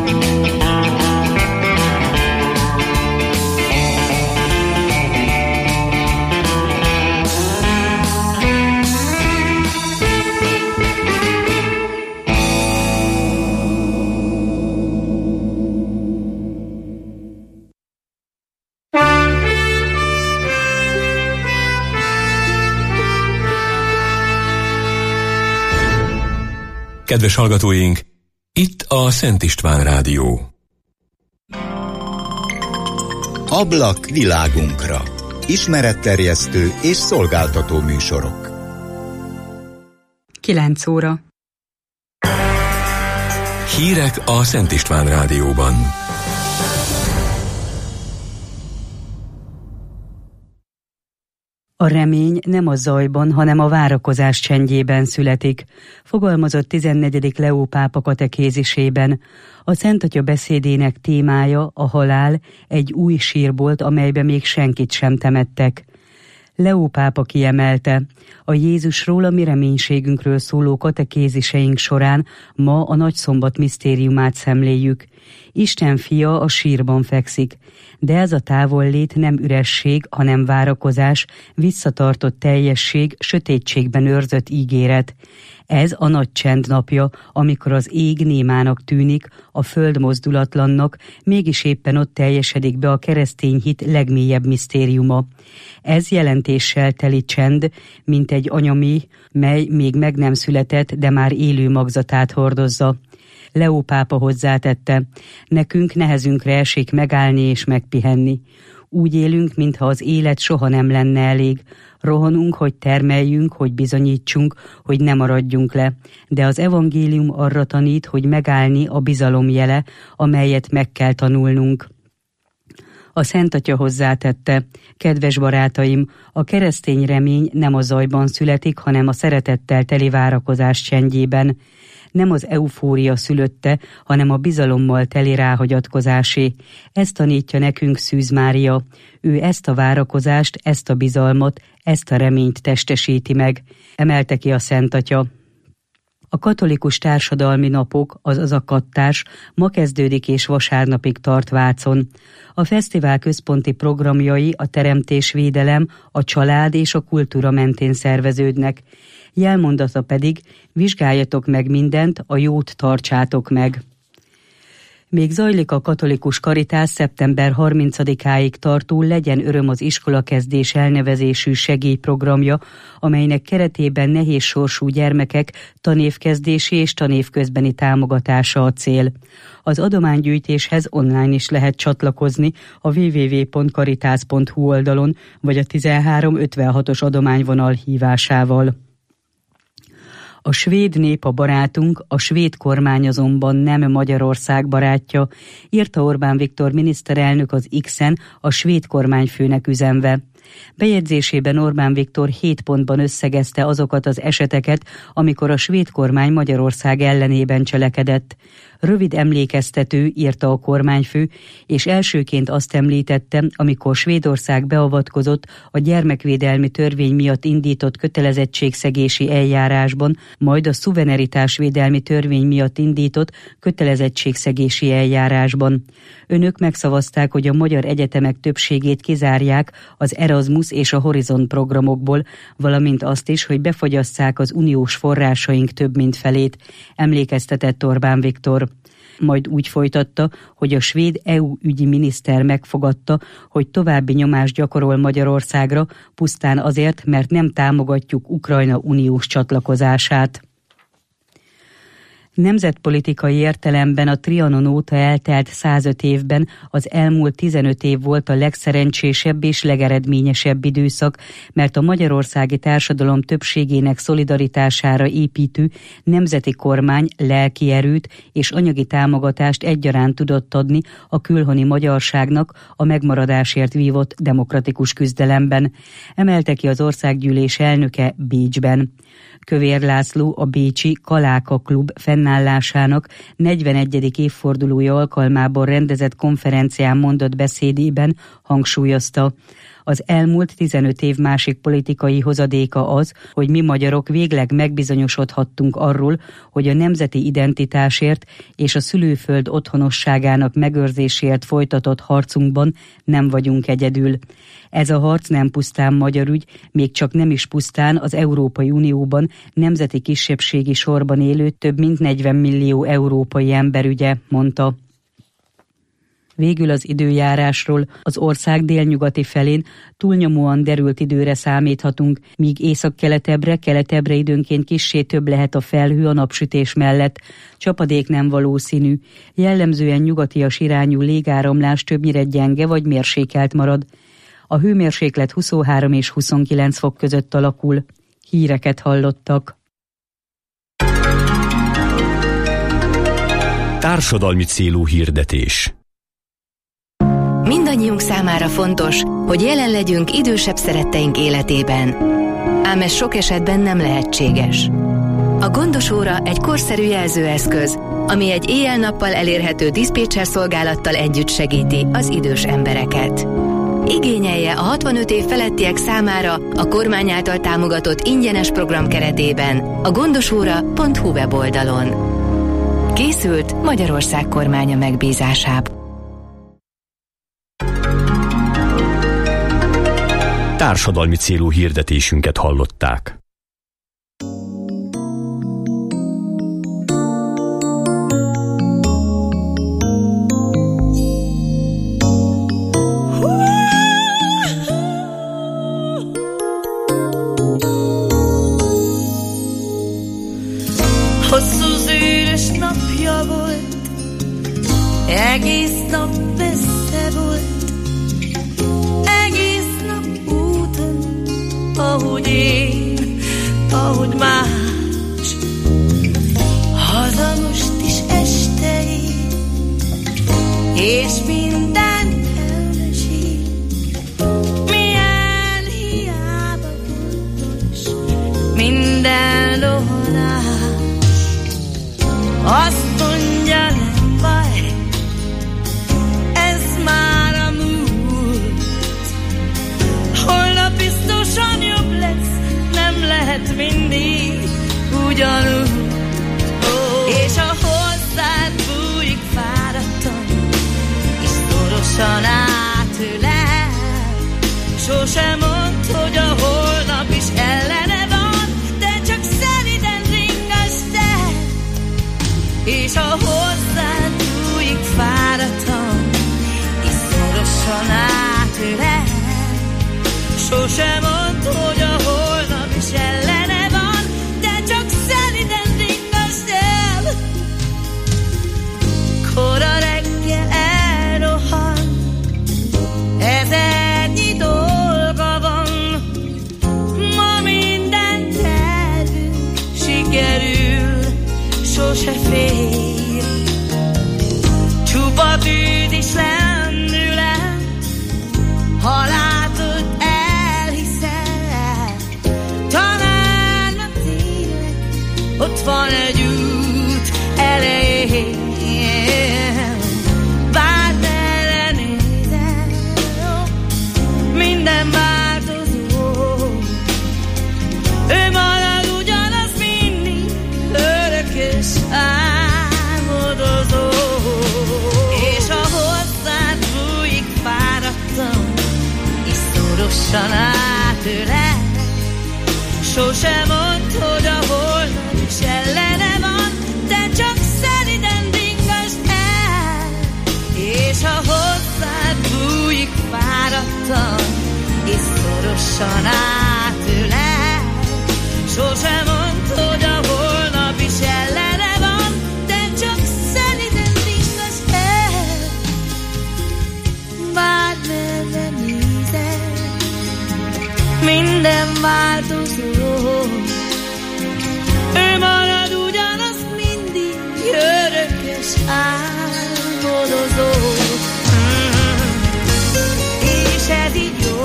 Kedves hallgatóink, itt a Szent István Rádió. Ablak világunkra. Ismeretterjesztő és szolgáltató műsorok. 9 óra. Hírek a Szent István Rádióban. A remény nem a zajban, hanem a várakozás csendjében születik, fogalmazott 14. Leó pápa katekézisében. A Szentatya beszédének témája a halál, egy új sírbolt, amelybe még senkit sem temettek. Leó pápa kiemelte, a Jézusról, a mi reménységünkről szóló katekéziseink során ma a nagyszombat misztériumát szemléljük. Isten fia a sírban fekszik, de ez a távollét nem üresség, hanem várakozás, visszatartott teljesség, sötétségben őrzött ígéret. Ez a nagy csend napja, amikor az ég némának tűnik, a föld mozdulatlannak, mégis éppen ott teljesedik be a keresztény hit legmélyebb misztériuma. Ez jelentéssel teli csend, mint egy anyaméh, mely még meg nem született, de már élő magzatát hordozza. Leó pápa hozzátette, nekünk nehezünkre esik megállni és megpihenni. Úgy élünk, mintha az élet soha nem lenne elég. Rohanunk, hogy termeljünk, hogy bizonyítsunk, hogy ne maradjunk le. De az evangélium arra tanít, hogy megállni a bizalom jele, amelyet meg kell tanulnunk. A Szentatya hozzátette, kedves barátaim, a keresztény remény nem a zajban születik, hanem a szeretettel teli várakozás csendjében. Nem az eufória szülötte, hanem a bizalommal teli ráhagyatkozásé. Ezt tanítja nekünk Szűz Mária. Ő ezt a várakozást, ezt a bizalmat, ezt a reményt testesíti meg, emelte ki a Szentatya. A katolikus társadalmi napok, azaz a kattás, ma kezdődik és vasárnapig tart Vácon. A fesztivál központi programjai a teremtésvédelem, a család és a kultúra mentén szerveződnek. Jelmondata pedig, vizsgáljatok meg mindent, a jót tartsátok meg. Még zajlik a katolikus karitás szeptember 30-áig tartó Legyen öröm az iskolakezdés elnevezésű segélyprogramja, amelynek keretében nehéz sorsú gyermekek tanévkezdési és tanévközbeni támogatása a cél. Az adománygyűjtéshez online is lehet csatlakozni a www.caritas.hu oldalon, vagy a 1356-os adományvonal hívásával. A svéd nép a barátunk, a svéd kormány azonban nem Magyarország barátja, írta Orbán Viktor miniszterelnök az X-en a svéd kormányfőnek üzenve. Bejegyzésében Orbán Viktor 7 pontban összegezte azokat az eseteket, amikor a svéd kormány Magyarország ellenében cselekedett. Rövid emlékeztető, írta a kormányfő, és elsőként azt említette, amikor Svédország beavatkozott a gyermekvédelmi törvény miatt indított kötelezettségszegési eljárásban, majd a szuverenitásvédelmi törvény miatt indított kötelezettségszegési eljárásban. Önök megszavazták, hogy a magyar egyetemek többségét kizárják az Erasmus és a Horizon programokból, valamint azt is, hogy befagyasszák az uniós forrásaink több mint felét, emlékeztetett Orbán Viktor. Majd úgy folytatta, hogy a svéd EU ügyi miniszter megfogadta, hogy további nyomást gyakorol Magyarországra, pusztán azért, mert nem támogatjuk Ukrajna uniós csatlakozását. Nemzetpolitikai értelemben a Trianon óta eltelt 105 évben az elmúlt 15 év volt a legszerencsésebb és legeredményesebb időszak, mert a magyarországi társadalom többségének szolidaritására építő nemzeti kormány lelki erőt és anyagi támogatást egyaránt tudott adni a külhoni magyarságnak a megmaradásért vívott demokratikus küzdelemben, emelte ki az országgyűlés elnöke Bécsben. Kövér László a bécsi Kaláka klub fennállásának 41. évfordulója alkalmából rendezett konferencián mondott beszédében hangsúlyozta, Az elmúlt 15 év másik politikai hozadéka az, hogy mi magyarok végleg megbizonyosodhattunk arról, hogy a nemzeti identitásért és a szülőföld otthonosságának megőrzéséért folytatott harcunkban nem vagyunk egyedül. Ez a harc nem pusztán magyar ügy, még csak nem is pusztán az Európai Unióban nemzeti kisebbségi sorban élő több mint 40 millió európai ember ügye, mondta. Végül az időjárásról: az ország délnyugati felén túlnyomóan derült időre számíthatunk, míg keletebre időnként kissé több lehet a felhő a napsütés mellett. Csapadék nem valószínű, jellemzően nyugatias irányú légáramlás többnyire gyenge vagy mérsékelt marad. A hőmérséklet 23 és 29 fok között alakul. Híreket hallottak. Társadalmi célú hirdetés. Mindannyiunk számára fontos, hogy jelen legyünk idősebb szeretteink életében. Ám ez sok esetben nem lehetséges. A Gondos óra egy korszerű jelzőeszköz, ami egy éjjel-nappal elérhető diszpécser szolgálattal együtt segíti az idős embereket. Igényelje a 65 év felettiek számára a kormány által támogatott ingyenes program keretében a gondosóra.hu weboldalon. Készült Magyarország kormánya megbízásából. Társadalmi célú hirdetésünket hallották. Hosszú zűrös napja volt, egész nap messze volt, egész nap úton, ahogy én, ahogy más. Haza most is este ér, és minden elmesél, milyen hiába fontos minden rohanás. Azt mondja, nem baj, ez már a múlt. Holnap biztosan jobb lesz, nem lehet mindig ugyanúgy. És a hozzád bújik fáradtan, és szorosan átölel. Sosem mondd, hogy a holnap is ellene van, de csak szeliden ringasd el. És a hozzád bújik fáradtan, és szorosan átölel. Sosem mondd, hogy a holnap is ellene van, de csak szeliden ringasd el. Kora reggel elrohan, ezernyi dolga van. Ma minden tervünk sikerül, sose fél. Csupa bűn is lendület, ha látod, elhiszel. Talán a tényleg ott van egy út elején. Bár merre nézel, minden változó. Ő marad ugyanaz mindig, örökös álmodozó. És a hozzád bújik fáradtan, és szorosan átölel. Sosem mondd, hogy a holnap is ellene van, de csak szeliden ringasd el. És a hozzád bújik fáradtan, és szorosan átölel. Sosem mondd, hogy a holnap is ellene van, de csak szeliden ringasd el. Bármerre nézel, minden változó. Ő marad ugyanaz mindig, örökös álmodozó. És ez így jó.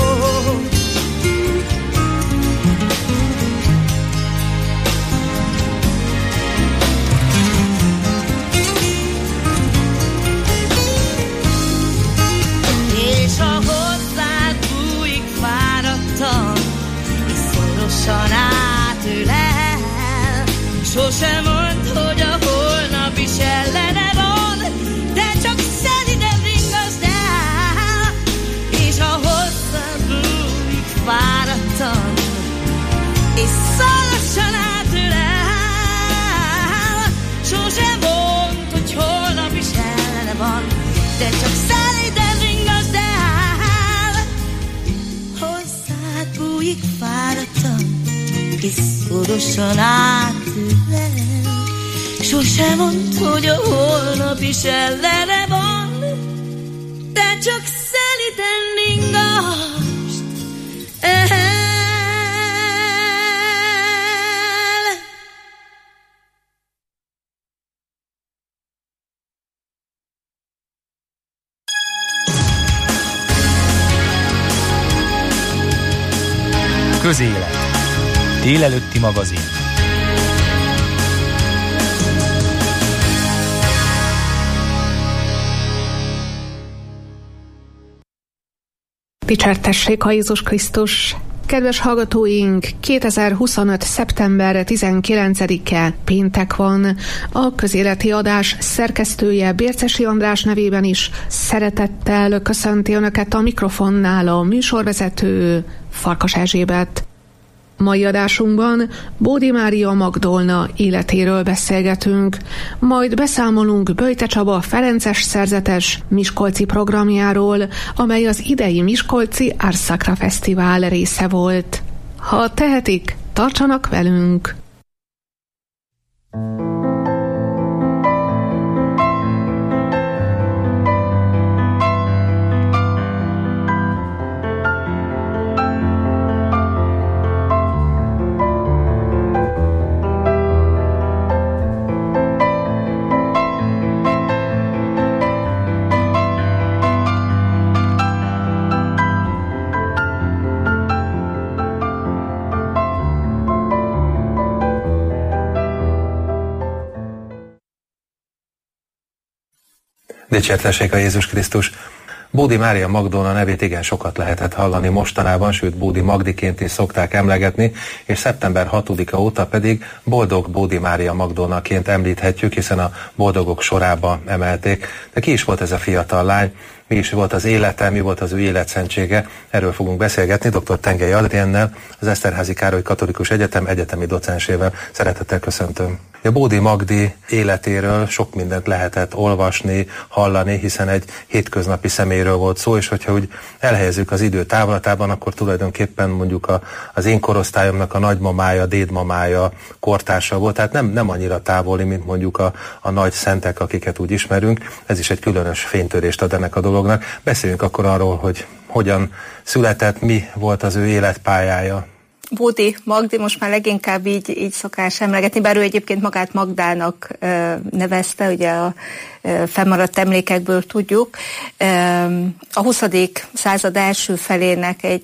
És a hozzád bújik Sosem mondd, hogy a holnap is ellene van, de csak szeliden ringazd el, és a hosszad bújik fáradtan, és szalasan átölel. Sosem mondd, hogy holnap is ellene van, de csak szeliden ringazd el. Hozzád bújik fáradtan, és szorosan átölel. Sosem mondd, hogy a holnap is ellene van, de csak szeliden ringazd el. Közélet. Délelőtti magazin. Dicsértessék a Jézus Krisztus! Kedves hallgatóink, 2025. szeptember 19-e péntek van. A közéleti adás szerkesztője Bércesi András nevében is szeretettel köszönti Önöket a mikrofonnál a műsorvezető Farkas Erzsébet. Mai adásunkban Bódi Mária Magdolna életéről beszélgetünk, majd beszámolunk Böjte Csaba ferences szerzetes miskolci programjáról, amely az idei Miskolci Ars Sacra Fesztivál része volt. Ha tehetik, tartsanak velünk! Dicsértessék a Jézus Krisztus! Bódi Mária Magdolna nevét igen sokat lehetett hallani mostanában, sőt Bódi Magdiként is szokták emlegetni, és szeptember 6-a óta pedig Boldog Bódi Mária Magdolnaként említhetjük, hiszen a boldogok sorába emelték. De ki is volt ez a fiatal lány? Mi is volt az élete, mi volt az ő életszentsége? Erről fogunk beszélgetni dr. Tengely Adriennel, az Eszterházy Károly Katolikus Egyetem egyetemi docensével. Szeretettel köszöntöm. A Bódi Magdi életéről sok mindent lehetett olvasni, hallani, hiszen egy hétköznapi személyről volt szó, és hogyha úgy elhelyezzük az idő távlatában, akkor tulajdonképpen mondjuk az én korosztályomnak a nagymamája, dédmamája kortársa volt, tehát nem annyira távoli, mint mondjuk a nagy szentek, akiket úgy ismerünk. Ez is egy különös fénytörést ad ennek a dolognak. Beszéljünk akkor arról, hogy hogyan született, mi volt az ő életpályája. Bódi Magdi most már leginkább így szokás emlegetni, bár ő egyébként magát Magdának nevezte, ugye a fennmaradt emlékekből tudjuk. A 20. század első felének egy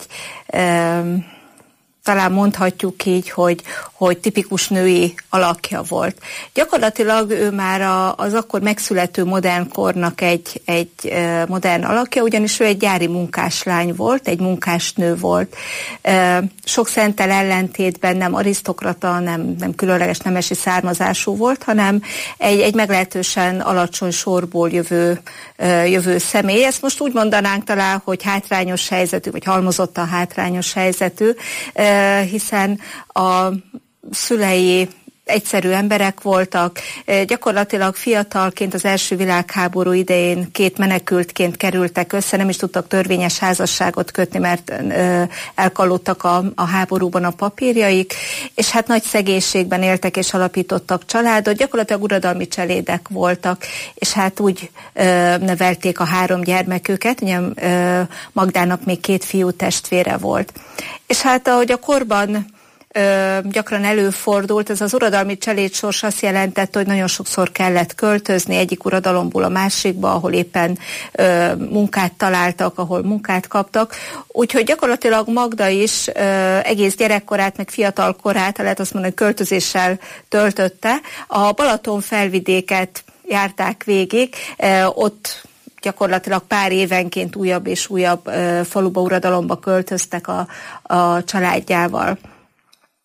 talán mondhatjuk így, hogy tipikus női alakja volt. Gyakorlatilag ő már az akkor megszülető modern kornak egy modern alakja, ugyanis ő egy gyári munkáslány volt, egy munkásnő volt. Sok szenttel ellentétben nem arisztokrata, nem különleges nemesi származású volt, hanem egy meglehetősen alacsony sorból jövő személy. Ezt most úgy mondanánk talán, hogy hátrányos helyzetű, vagy halmozottan hátrányos helyzetű, hiszen a szülei egyszerű emberek voltak, gyakorlatilag fiatalként az első világháború idején két menekültként kerültek össze, nem is tudtak törvényes házasságot kötni, mert elkallódtak a háborúban a papírjaik, és hát nagy szegénységben éltek és alapítottak családot, gyakorlatilag uradalmi cselédek voltak, és hát úgy nevelték a 3 gyermeküket, ugye Magdának még 2 fiú testvére volt. És hát ahogy a korban gyakran előfordult, ez az uradalmi cselédsors azt jelentette, hogy nagyon sokszor kellett költözni egyik uradalomból a másikba, ahol éppen munkát találtak, ahol munkát kaptak. Úgyhogy gyakorlatilag Magda is egész gyerekkorát, meg fiatal korát, lehet azt mondani, költözéssel töltötte. A Balaton felvidéket járták végig, ott gyakorlatilag pár évenként újabb és újabb faluba, uradalomba költöztek a családjával.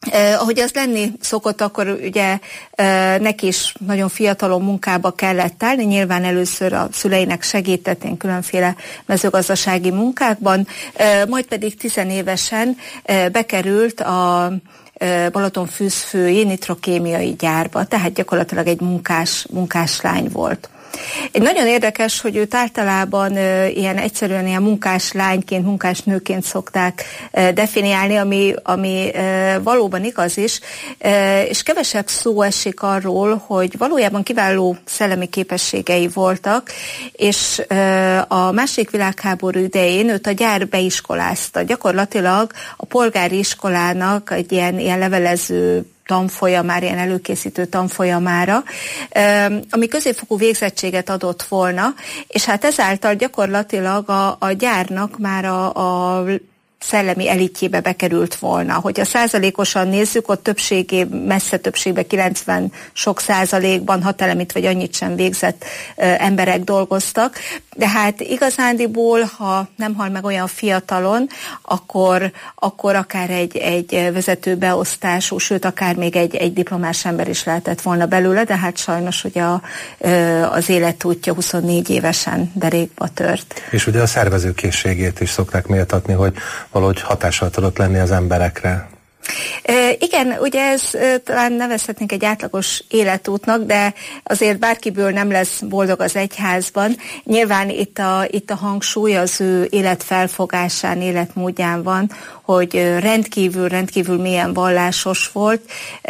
Ahogy az lenni szokott, akkor ugye neki is nagyon fiatalon munkába kellett állni, nyilván először a szüleinek segítették különféle mezőgazdasági munkákban, majd pedig 10 évesen bekerült a Balatonfűzfői nitrokémiai gyárba, tehát gyakorlatilag egy munkás lány volt. Egy nagyon érdekes, hogy őt általában ilyen egyszerűen ilyen munkás lányként, munkás nőként szokták definiálni, ami valóban igaz is, és kevesebb szó esik arról, hogy valójában kiváló szellemi képességei voltak, és a második világháború idején őt a gyár beiskolázta. Gyakorlatilag a polgári iskolának egy ilyen levelező tanfolyamára, ilyen előkészítő tanfolyamára, ami középfokú végzettséget adott volna, és hát ezáltal gyakorlatilag a gyárnak már a szellemi elitjébe bekerült volna. Hogyha százalékosan nézzük, ott messze többségben 90 sok százalékban 6 elemit vagy annyit sem végzett emberek dolgoztak, de hát igazándiból, ha nem hal meg olyan fiatalon, akkor akár egy vezető beosztású, sőt akár még egy diplomás ember is lehetett volna belőle, de hát sajnos ugye az életútja 24 évesen derékba tört. És ugye a szervezőkészségét is szokták méltatni, hogy valahogy hatással tudott lenni az emberekre. Igen, ugye ez talán nevezhetnénk egy átlagos életútnak, de azért bárkiből nem lesz boldog az egyházban. Nyilván itt a hangsúly az ő életfelfogásán, életmódján van, hogy rendkívül mélyen vallásos volt,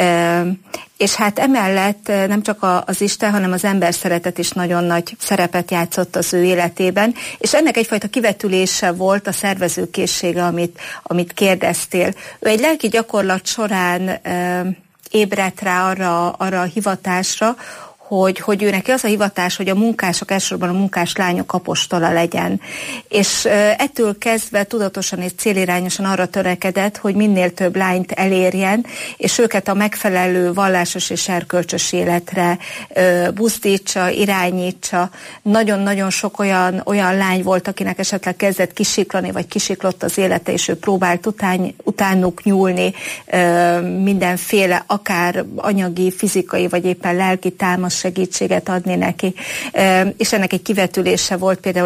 és hát emellett nem csak az Isten, hanem az ember szeretet is nagyon nagy szerepet játszott az ő életében, és ennek egyfajta kivetülése volt a szervezőkészsége, amit kérdeztél. Ő egy lelki gyakorlat során ébredt rá arra a hivatásra, hogy ő neki az a hivatás, hogy a munkások, elsősorban a munkás lányok apostola legyen. És ettől kezdve tudatosan és célirányosan arra törekedett, hogy minél több lányt elérjen, és őket a megfelelő vallásos és erkölcsös életre buzdítsa, irányítsa. Nagyon-nagyon sok olyan lány volt, akinek esetleg kezdett kisiklani, vagy kisiklott az élete, és ő próbált utánuk nyúlni mindenféle, akár anyagi, fizikai, vagy éppen lelki támasz segítséget adni neki. És ennek egy kivetülése volt például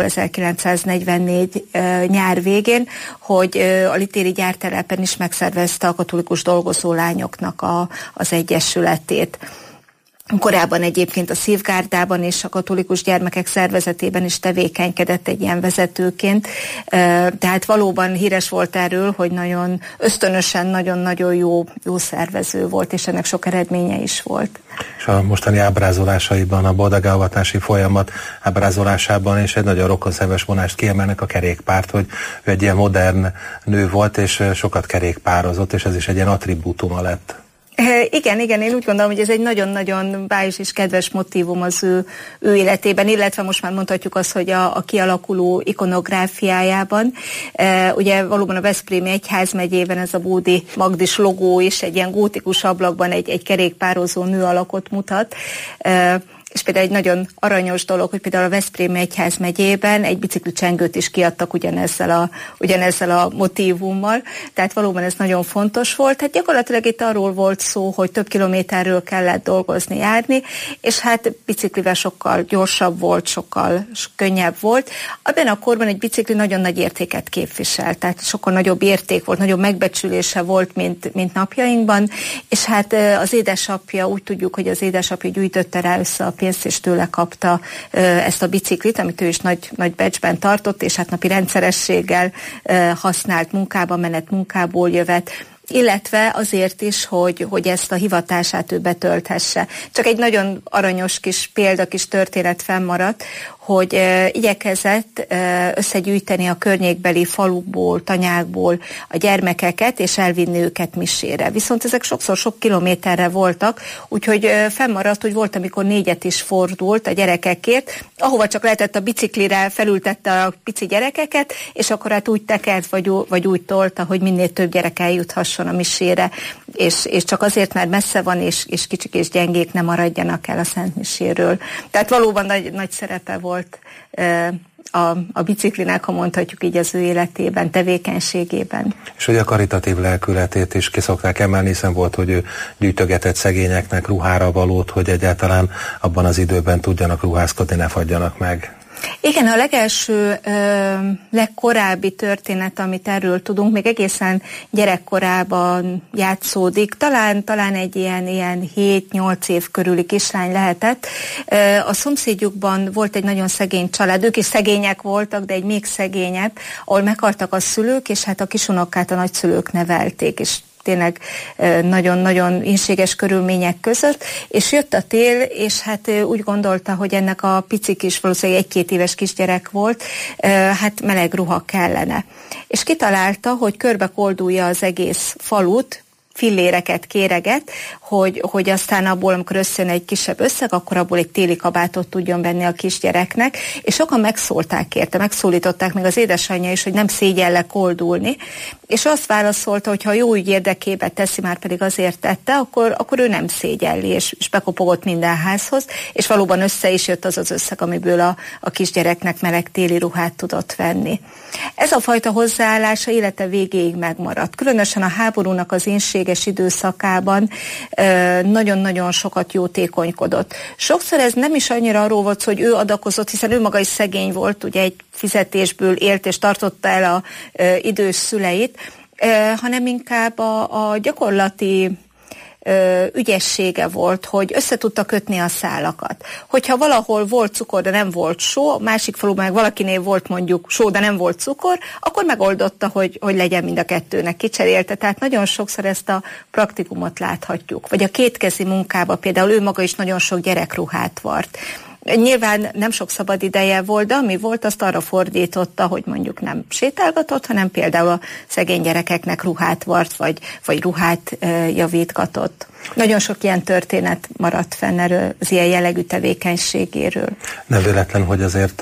1944 nyár végén, hogy a litéri gyártelepen is megszervezte a katolikus dolgozólányoknak az egyesületét. Korábban egyébként a Szívgárdában és a katolikus gyermekek szervezetében is tevékenykedett egy ilyen vezetőként. Tehát valóban híres volt erről, hogy nagyon ösztönösen, nagyon-nagyon jó szervező volt, és ennek sok eredménye is volt. És a mostani ábrázolásaiban, a boldogávatási folyamat ábrázolásában és egy nagyon rokonszenves vonást kiemelnek a kerékpárt, hogy ő egy ilyen modern nő volt, és sokat kerékpározott, és ez is egy ilyen attribútuma lett. Igen, én úgy gondolom, hogy ez egy nagyon-nagyon bájos és kedves motívum az ő életében, illetve most már mondhatjuk azt, hogy a kialakuló ikonográfiájában. Ugye valóban a Veszprémi Egyházmegyében ez a Bódi Magdis logó is egy ilyen gótikus ablakban egy kerékpározó nő alakot mutat. És például egy nagyon aranyos dolog, hogy például a Veszprémi Egyházmegyében egy biciklicsengőt is kiadtak ugyanezzel a motívummal, tehát valóban ez nagyon fontos volt. Hát gyakorlatilag itt arról volt szó, hogy több kilométerről kellett dolgozni, járni, és hát biciklivel sokkal gyorsabb volt, sokkal könnyebb volt. Abban a korban egy bicikli nagyon nagy értéket képviselt, tehát sokkal nagyobb érték volt, nagyobb megbecsülése volt, mint napjainkban, és hát az édesapja, úgy tudjuk, hogy az édesapja gyűjtötte rá össze a pénzt, és tőle kapta ezt a biciklit, amit ő is nagy becsben tartott, és hát napi rendszerességgel használt menet munkából jövet, illetve azért is, hogy ezt a hivatását ő betölthesse. Csak egy nagyon aranyos kis példa, kis történet fennmaradt, hogy igyekezett összegyűjteni a környékbeli falukból, tanyákból a gyermekeket, és elvinni őket misére. Viszont ezek sokszor sok kilométerre voltak, úgyhogy fennmaradt, hogy volt, amikor 4 is fordult a gyerekekért, ahova csak lehetett a biciklire felültette a pici gyerekeket, és akkor hát úgy tekert, vagy úgy tolta, hogy minél több gyerek eljuthasson a misére, és csak azért, mert messze van, és kicsik és gyengék nem maradjanak el a Szent Miséről. Tehát valóban nagy szerepe volt a biciklinek, ha mondhatjuk így, az ő életében, tevékenységében. És hogy a karitatív lelkületét is ki szokták emelni, hiszen volt, hogy ő gyűjtögetett szegényeknek ruhára valót, hogy egyáltalán abban az időben tudjanak ruházkodni, ne fagyjanak meg. Igen, a legelső, legkorábbi történet, amit erről tudunk, még egészen gyerekkorában játszódik, talán egy ilyen 7-8 év körüli kislány lehetett. A szomszédjukban volt egy nagyon szegény család, ők is szegények voltak, de egy még szegényebb, ahol meghaltak a szülők, és hát a kisunokát a nagyszülők nevelték, és tényleg nagyon-nagyon inséges körülmények között, és jött a tél, és hát úgy gondolta, hogy ennek a pici kis, valószínűleg 1-2 éves kisgyerek volt, hát meleg ruha kellene. És kitalálta, hogy körbe koldulja az egész falut, filléreket kéreget, hogy aztán abból, amikor összejön egy kisebb összeg, akkor abból egy téli kabátot tudjon venni a kisgyereknek, és sokan megszólták érte, megszólították még az édesanyja is, hogy nem szégyelle koldulni, és azt válaszolta, hogy ha jó ügy érdekében teszi, már pedig azért tette, akkor ő nem szégyelli, és bekopogott minden házhoz, és valóban össze is jött az összeg, amiből a kisgyereknek meleg téli ruhát tudott venni. Ez a fajta hozzáállása élete végéig megmaradt. Különösen a háborúnak az inséges időszakában nagyon-nagyon sokat jótékonykodott. Sokszor ez nem is annyira arról volt, hogy ő adakozott, hiszen ő maga is szegény volt, ugye egy fizetésből élt és tartotta el a idős szüleit, hanem inkább a gyakorlati ügyessége volt, hogy össze tudta kötni a szálakat. Hogyha valahol volt cukor, de nem volt só, a másik faluban meg valakinél volt mondjuk só, de nem volt cukor, akkor megoldotta, hogy legyen mind a kettőnek, kicserélte. Tehát nagyon sokszor ezt a praktikumot láthatjuk. Vagy a kétkezi munkába például ő maga is nagyon sok gyerekruhát vart. Nyilván nem sok szabad ideje volt, de ami volt, azt arra fordította, hogy mondjuk nem sétálgatott, hanem például a szegény gyerekeknek ruhát vart, vagy ruhát javítgatott. Nagyon sok ilyen történet maradt fenn erről, az ilyen jellegű tevékenységéről. Nem véletlen, hogy azért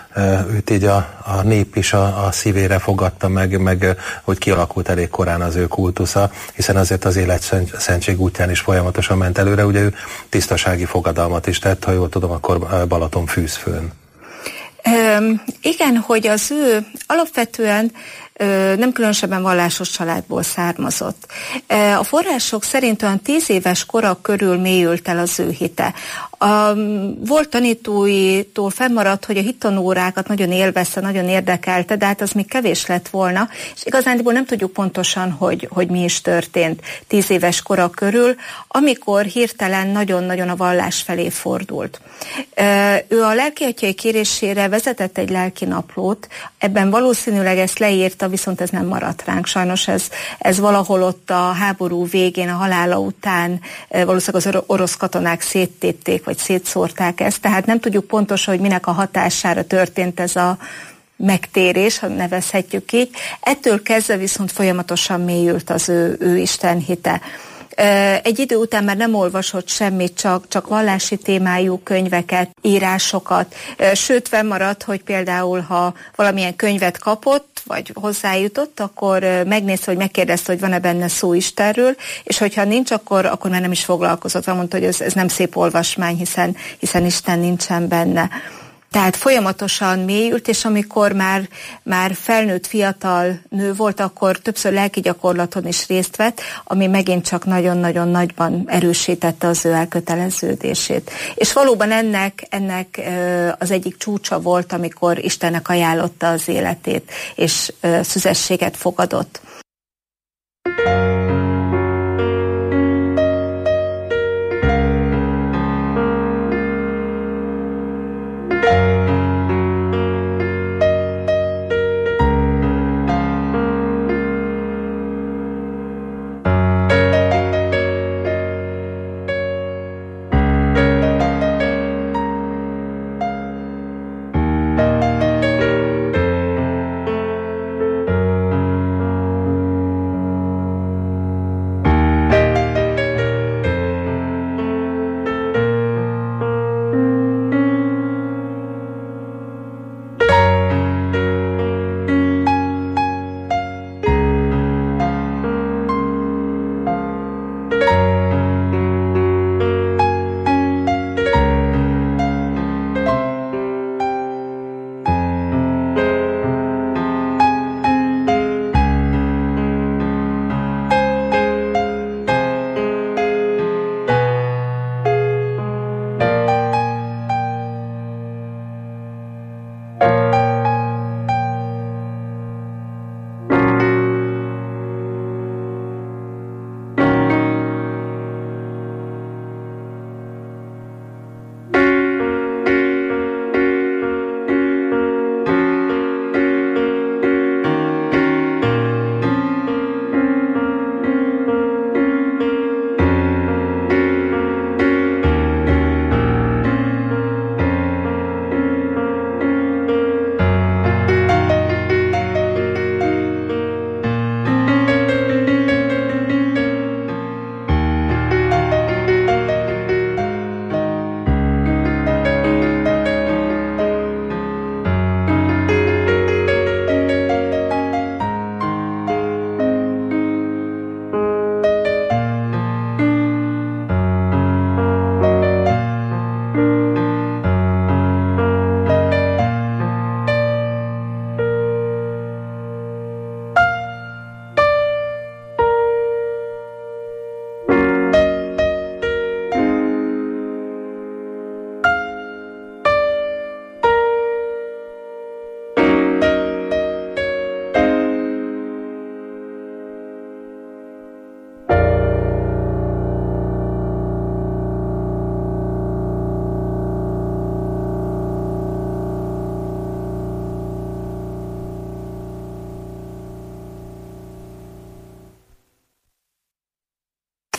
őt így a nép is a szívére fogadta meg, hogy kialakult elég korán az ő kultusza, hiszen azért az életszentség útján is folyamatosan ment előre. Ugye ő tisztasági fogadalmat is tett, ha jól tudom, akkor Balatonfűzfőn. Igen, hogy az ő alapvetően nem különösebben vallásos családból származott. A források szerint olyan 10 éves kora körül mélyült el az ő hite. Volt tanítóitól fennmaradt, hogy a hittanórákat nagyon élvezte, nagyon érdekelte, de hát az még kevés lett volna, és igazándiból nem tudjuk pontosan, hogy mi is történt 10 éves kora körül, amikor hirtelen nagyon-nagyon a vallás felé fordult. Ő a lelkiatyai kérésére vezetett egy lelkinaplót, ebben valószínűleg ezt leírta, viszont ez nem maradt ránk. Sajnos ez valahol ott a háború végén, a halála után valószínűleg az orosz katonák széttépték, vagy szétszórták ezt, tehát nem tudjuk pontosan, hogy minek a hatására történt ez a megtérés, ha nevezhetjük így. Ettől kezdve viszont folyamatosan mélyült az ő istenhite. Egy idő után már nem olvasott semmit, csak vallási témájú könyveket, írásokat, sőt fennmaradt, hogy például ha valamilyen könyvet kapott, vagy hozzájutott, akkor megnézte, hogy megkérdezte, hogy van-e benne szó Istenről, és hogyha nincs, akkor már nem is foglalkozott, mondta, hogy ez nem szép olvasmány, hiszen Isten nincsen benne. Tehát folyamatosan mélyült, és amikor már felnőtt fiatal nő volt, akkor többször lelki gyakorlaton is részt vett, ami megint csak nagyon-nagyon nagyban erősítette az ő elköteleződését. És valóban ennek az egyik csúcsa volt, amikor Istennek ajánlotta az életét, és szüzességet fogadott.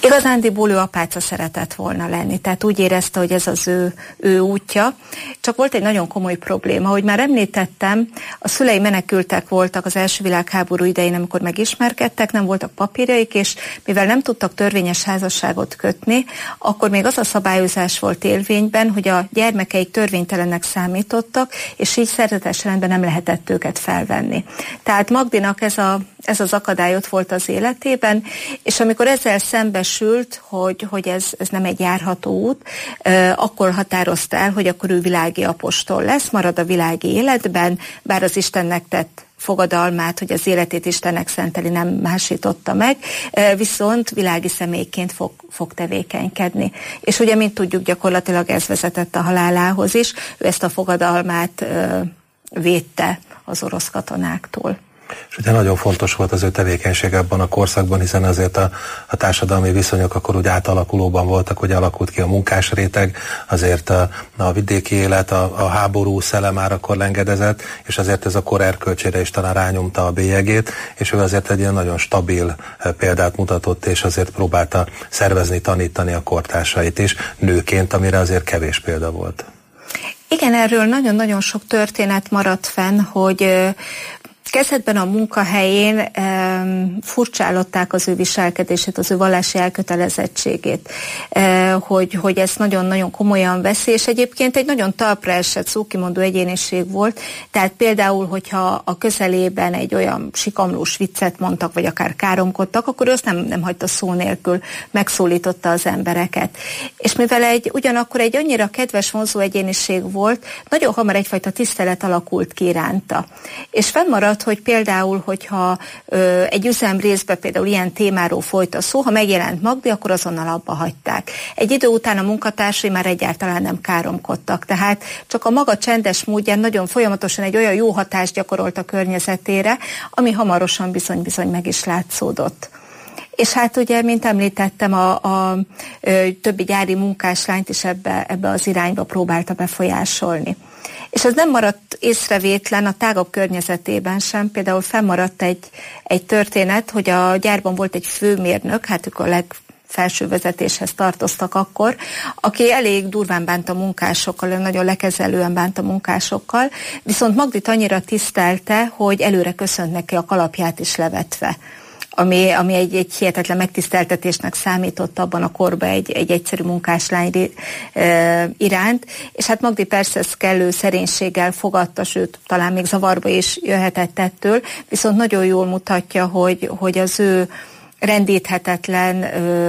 Igazándiból ő apáca szeretett volna lenni, tehát úgy érezte, hogy ez az ő útja. Csak volt egy nagyon komoly probléma, hogy már említettem, a szülei menekültek voltak az első világháború idején, amikor megismerkedtek, nem voltak papírjaik, és mivel nem tudtak törvényes házasságot kötni, akkor még az a szabályozás volt érvényben, hogy a gyermekeik törvénytelennek számítottak, és így szerzetes rendben nem lehetett őket felvenni. Tehát Magdinak ez az akadály ott volt az életében, és amikor ezzel szembesült, hogy ez nem egy járható út, akkor határozta el, hogy akkor ő világi apostol lesz, marad a világi életben, bár az Istennek tett fogadalmát, hogy az életét Istennek szenteli, nem másította meg, viszont világi személyként fog tevékenykedni. És ugye, mint tudjuk, gyakorlatilag ez vezetett a halálához is, ő ezt a fogadalmát védte az orosz katonáktól. És ugye nagyon fontos volt az ő tevékenység abban a korszakban, hiszen azért a társadalmi viszonyok akkor úgy átalakulóban voltak, hogy alakult ki a munkásréteg, azért a vidéki élet, a háború szele már akkor lengedezett, és azért ez a kor erkölcsére is talán rányomta a bélyegét, és ő azért egy ilyen nagyon stabil példát mutatott, és azért próbálta szervezni, tanítani a kortársait is, nőként, amire azért kevés példa volt. Igen, erről nagyon-nagyon sok történet maradt fenn, hogy kezdetben a munkahelyén furcsálották az ő viselkedését, az ő vallási elkötelezettségét, hogy ezt nagyon-nagyon komolyan veszi, és egyébként egy nagyon talpra esett szókimondó egyéniség volt, tehát például, hogyha a közelében egy olyan sikamlós viccet mondtak, vagy akár káromkodtak, akkor ő azt nem hagyta szó nélkül, megszólította az embereket. És mivel ugyanakkor egy annyira kedves, vonzó egyéniség volt, nagyon hamar egyfajta tisztelet alakult ki iránta. És fennmaradt, hogy például, hogyha egy üzemrészben például ilyen témáról folyt a szó, ha megjelent Magdi, akkor azonnal abba hagyták. Egy idő után a munkatársai már egyáltalán nem káromkodtak, tehát csak a maga csendes módján nagyon folyamatosan egy olyan jó hatást gyakorolt a környezetére, ami hamarosan bizony meg is látszódott. És hát ugye, mint említettem, a többi gyári munkáslányt is ebbe az irányba próbálta befolyásolni. És ez nem maradt észrevétlen a tágabb környezetében sem. Például fennmaradt egy történet, hogy a gyárban volt egy főmérnök, hát ők a legfelső vezetéshez tartoztak akkor, aki elég durván bánt a munkásokkal, nagyon lekezelően bánt a munkásokkal, viszont Magdit annyira tisztelte, hogy előre köszönt neki a kalapját is levetve. Ami egy hihetetlen megtiszteltetésnek számított abban a korban egy egyszerű munkáslány iránt, és hát Magdi persze ezt kellő szerénységgel fogadta, sőt, talán még zavarba is jöhetett ettől, viszont nagyon jól mutatja, hogy az ő rendíthetetlen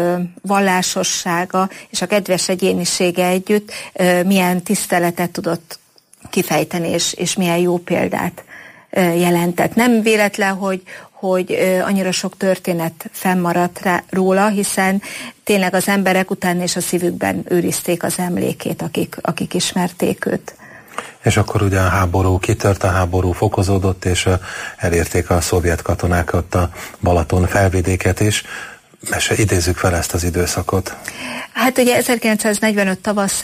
vallásossága és a kedves egyénisége együtt milyen tiszteletet tudott kifejteni, és milyen jó példát jelentett. Nem véletlen, hogy annyira sok történet fennmaradt róla, hiszen tényleg az emberek utána és a szívükben őrizték az emlékét, akik ismerték őt. És akkor ugye a háború kitört, a háború fokozódott, és elérték a szovjet katonák ott a Balaton felvidéket is. Idézzük fel ezt az időszakot. Hát ugye 1945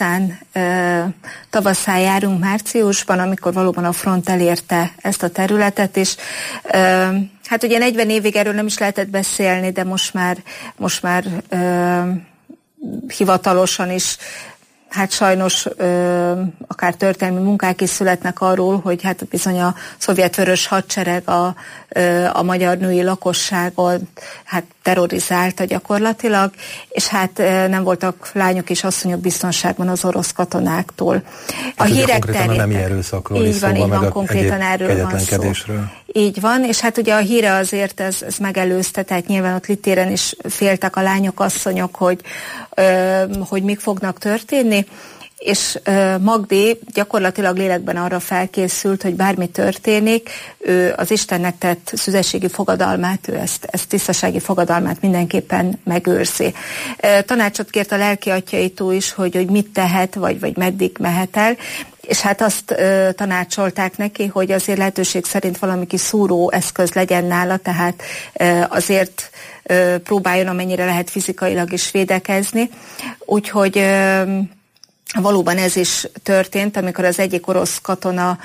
tavaszán járunk márciusban, amikor valóban a front elérte ezt a területet, és hát ugye 40 évig erről nem is lehetett beszélni, de most már hivatalosan is, hát sajnos akár történelmi munkák is születnek arról, hogy hát bizony a szovjet vörös hadsereg a magyar női lakosságot hát terrorizálta gyakorlatilag, és hát nem voltak lányok és asszonyok biztonságban az orosz katonáktól. A hírek terjedtek. A nemi erőszakról is szóval, meg a konkrétan erről van szó. Így van, és hát ugye a híre azért ez megelőzte, tehát nyilván ott litéren is féltek a lányok, asszonyok, hogy mik fognak történni, és Magdi gyakorlatilag lélekben arra felkészült, hogy bármi történik, ő az Istennek tett szüzességi fogadalmát, ő ezt tisztasági fogadalmát mindenképpen megőrzi. Tanácsot kért a lelki atyjaitól is, hogy mit tehet, vagy meddig mehet el, és hát azt tanácsolták neki, hogy azért lehetőség szerint valami kis szúró eszköz legyen nála, tehát azért próbáljon amennyire lehet fizikailag is védekezni. Úgyhogy valóban ez is történt, amikor az egyik orosz katona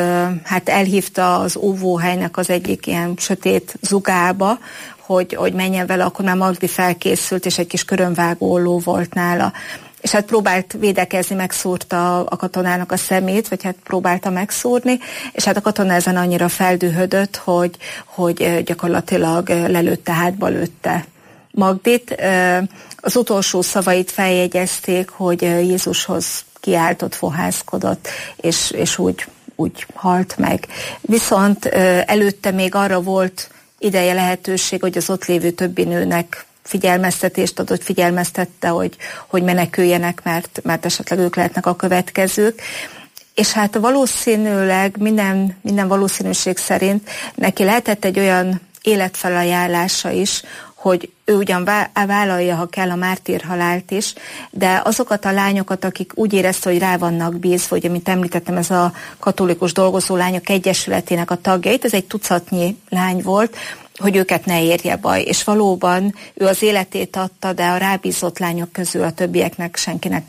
elhívta az óvóhelynek az egyik ilyen sötét zugába, hogy menjen vele, akkor már Magdi felkészült, és egy kis körömvágó ló volt nála. És hát próbált védekezni, megszúrta a katonának a szemét, vagy hát próbálta megszúrni, és hát a katona ezen annyira feldühödött, hogy gyakorlatilag lelőtte, hátba lőtte Magdit. Az utolsó szavait feljegyezték, hogy Jézushoz kiáltott, fohászkodott, és úgy halt meg. Viszont előtte még arra volt ideje, lehetőség, hogy az ott lévő többi nőnek figyelmeztetést adott, figyelmeztette, hogy meneküljenek, mert esetleg ők lehetnek a következők. És hát valószínűleg, minden valószínűség szerint neki lehetett egy olyan életfelajánlása is, hogy ő ugyan vállalja, ha kell, a mártírhalált is, de azokat a lányokat, akik úgy érezte, hogy rá vannak bízva, hogy amit említettem, ez a Katolikus Dolgozó Lányok Egyesületének a tagjait, ez egy tucatnyi lány volt, hogy őket ne érje baj. És valóban ő az életét adta, de a rábízott lányok közül a többieknek senkinek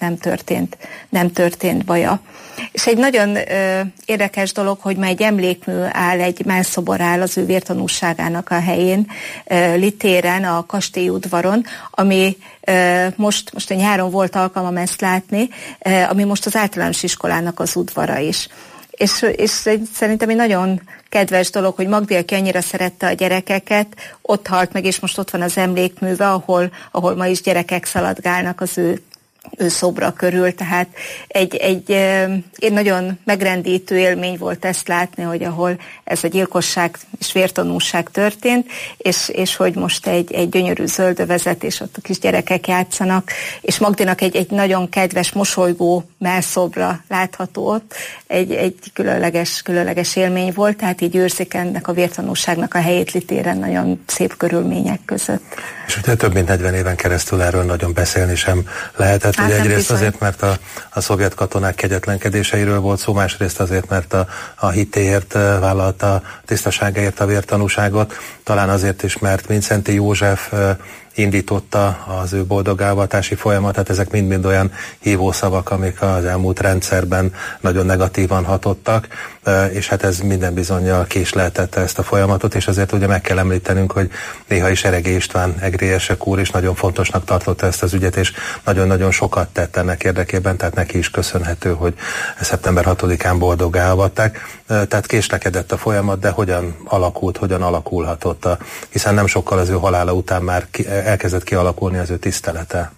nem történt baja. És egy nagyon érdekes dolog, hogy ma egy emlékmű áll, egy mellszobor áll az ő vértanúságának a helyén, Litéren, a kastélyudvaron, ami most a nyáron volt alkalmam ezt látni, ami most az általános iskolának az udvara is. És szerintem egy nagyon kedves dolog, hogy Magdi, aki annyira szerette a gyerekeket, ott halt meg, és most ott van az emlékműve, ahol ma is gyerekek szaladgálnak az ő szobra körül, tehát egy nagyon megrendítő élmény volt ezt látni, hogy ahol ez a gyilkosság és vértanúság történt, és hogy most egy gyönyörű zöldövezet, és ott a kis gyerekek játszanak, és Magdinak egy nagyon kedves, mosolygó mellszobra látható ott, egy különleges élmény volt, tehát így őrzik ennek a vértanúságnak a helyét Litéren nagyon szép körülmények között. És ugye több mint 40 éven keresztül erről nagyon beszélni sem lehetett. Ugye egyrészt azért, mert a szovjet katonák kegyetlenkedéseiről volt szó, másrészt azért, mert a hitéért vállalta, a tisztaságáért a vértanúságot, talán azért is, mert Mindszenty József indította az ő boldogálvatási folyamatát, ezek mind-mind olyan hívószavak, amik az elmúlt rendszerben nagyon negatívan hatottak, és hát ez minden bizonnyal késleltette ezt a folyamatot, és azért ugye meg kell említenünk, hogy néha is Eregély István egrélyesek úr is nagyon fontosnak tartotta ezt az ügyet, és nagyon-nagyon sokat tett ennek érdekében, tehát neki is köszönhető, hogy szeptember 6-án boldoggá avatták. Tehát késlekedett a folyamat, de hogyan alakulhatott, hiszen nem sokkal az ő halála után már elkezdett kialakulni az ő tisztelete.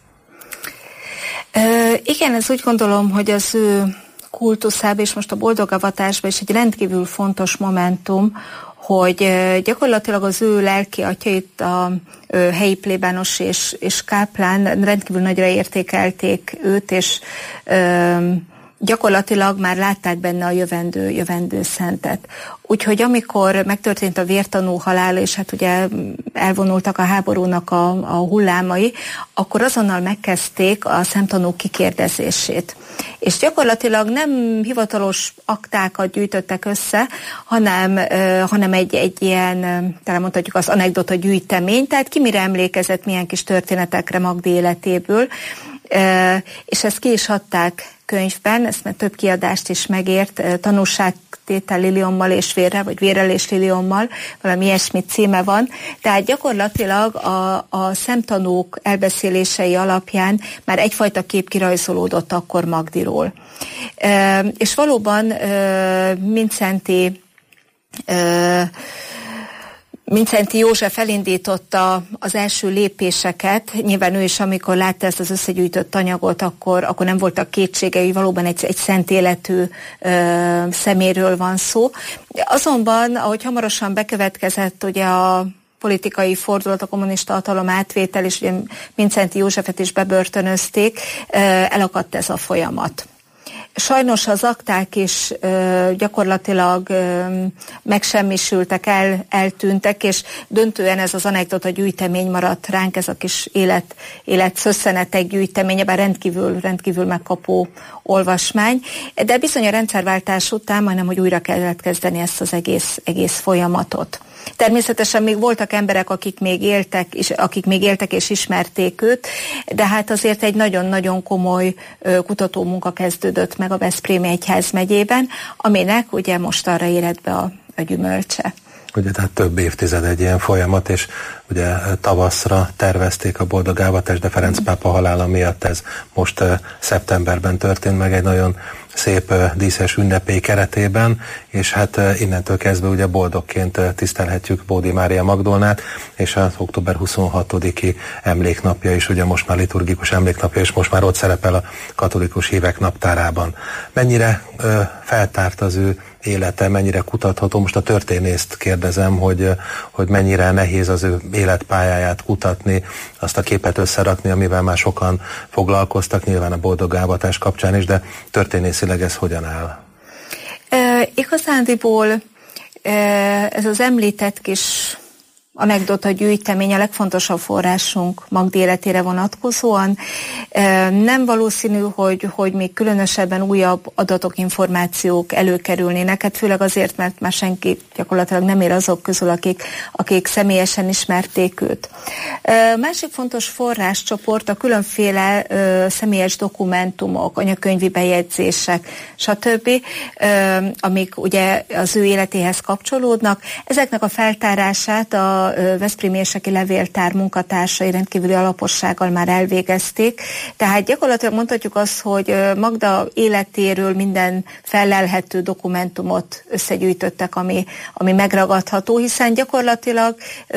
Igen, ez úgy gondolom, hogy az ő kultuszában és most a boldogavatásban is egy rendkívül fontos momentum, hogy gyakorlatilag az ő lelki atyait, a helyi plébános és káplán rendkívül nagyra értékelték őt, és gyakorlatilag már látták benne a jövendő szentet. Úgyhogy amikor megtörtént a vértanú halála, és hát ugye elvonultak a háborúnak a hullámai, akkor azonnal megkezdték a szemtanúk kikérdezését. És gyakorlatilag nem hivatalos aktákat gyűjtöttek össze, hanem egy ilyen, talán mondhatjuk az anekdota gyűjtemény, tehát ki mire emlékezett, milyen kis történetekre Magdi életéből, és ezt ki is adták könyvben, ezt már több kiadást is megért, tanúságtétel Liliommal és vérrel, vagy vérrel és Liliommal, valami ilyesmi címe van. Tehát gyakorlatilag a szemtanúk elbeszélései alapján már egyfajta kép kirajzolódott akkor Magdiról. És valóban Mindszenty József elindította az első lépéseket, nyilván ő is, amikor látta ezt az összegyűjtött anyagot, akkor nem voltak kétségei, valóban egy szent életű szeméről van szó. Azonban, ahogy hamarosan bekövetkezett ugye a politikai fordulat, a kommunista hatalom átvétel, és ugye Mindszenty Józsefet is bebörtönözték, elakadt ez a folyamat. Sajnos az akták is gyakorlatilag megsemmisültek, eltűntek, és döntően ez az anekdota gyűjtemény maradt ránk, ez a kis életszösszenetek gyűjteménye, bár rendkívül megkapó olvasmány, de bizony a rendszerváltás után majdnem, hogy újra kellett kezdeni ezt az egész folyamatot. Természetesen még voltak emberek, akik még éltek és ismerték őt, de hát azért egy nagyon-nagyon komoly kutatómunka kezdődött meg a Veszprémi egyházmegyében, aminek ugye most arra érett be a gyümölcse. Ugye tehát több évtized egy ilyen folyamat, és ugye tavaszra tervezték a boldog ávatást, de Ferenc pápa halála miatt ez most szeptemberben történt meg egy nagyon szép díszes ünnepély keretében, és hát innentől kezdve ugye boldogként tisztelhetjük Bódi Mária Magdolnát, és az október 26-i emléknapja is, ugye most már liturgikus emléknapja, és most már ott szerepel a katolikus hívek naptárában. Mennyire feltárt az ő élete, mennyire kutatható? Most a történészt kérdezem, hogy mennyire nehéz az ő életpályáját kutatni, azt a képet összerakni, amivel már sokan foglalkoztak, nyilván a boldog ávatás kapcsán is, de történészileg ez hogyan áll? Igazándiból ez az említett kis anekdota gyűjtemény a legfontosabb forrásunk Magdi életére vonatkozóan. Nem valószínű, hogy még különösebben újabb adatok, információk előkerülnének, hát főleg azért, mert már senki gyakorlatilag nem ér azok közül, akik személyesen ismerték őt. Másik fontos forráscsoport a különféle személyes dokumentumok, anyakönyvi bejegyzések, stb., amik ugye az ő életéhez kapcsolódnak. Ezeknek a feltárását a Veszprémi érseki levéltár munkatársai rendkívüli alapossággal már elvégezték. Tehát gyakorlatilag mondhatjuk azt, hogy Magda életéről minden fellelhető dokumentumot összegyűjtöttek, ami megragadható, hiszen gyakorlatilag